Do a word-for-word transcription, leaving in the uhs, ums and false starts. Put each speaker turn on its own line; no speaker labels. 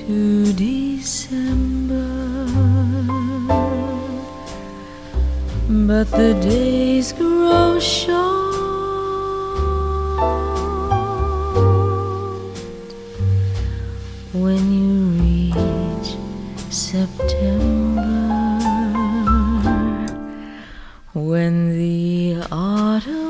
to December, but the days grow short when you reach September, when the autumn